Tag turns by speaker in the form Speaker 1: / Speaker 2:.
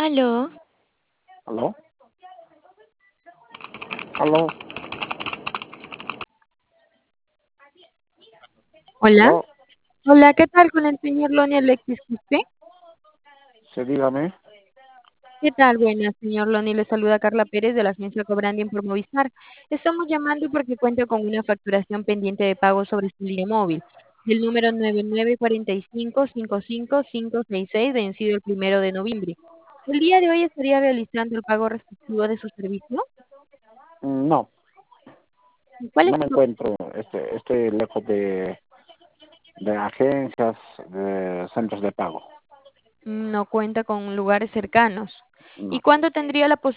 Speaker 1: Aló,
Speaker 2: ¿Aló? ¿Aló?
Speaker 1: hola.
Speaker 2: ¿Aló?
Speaker 1: Hola, ¿qué tal con el señor Lonnie Alexis Quispe?
Speaker 2: Sí, dígame.
Speaker 1: ¿Qué tal? Buenas, señor Lonnie. Le saluda Carla Pérez de la agencia Cobranding por Movistar. Estamos llamando porque cuenta con una facturación pendiente de pago sobre su línea móvil. El número 9945555566, vencido el 1 de noviembre. El día de hoy estaría realizando el pago respectivo de su servicio.
Speaker 2: No,
Speaker 1: ¿Cuál es
Speaker 2: no me
Speaker 1: su...
Speaker 2: encuentro. Estoy lejos de agencias, de centros de pago.
Speaker 1: No cuenta con lugares cercanos? ¿Y
Speaker 2: No.
Speaker 1: cuándo tendría la posibilidad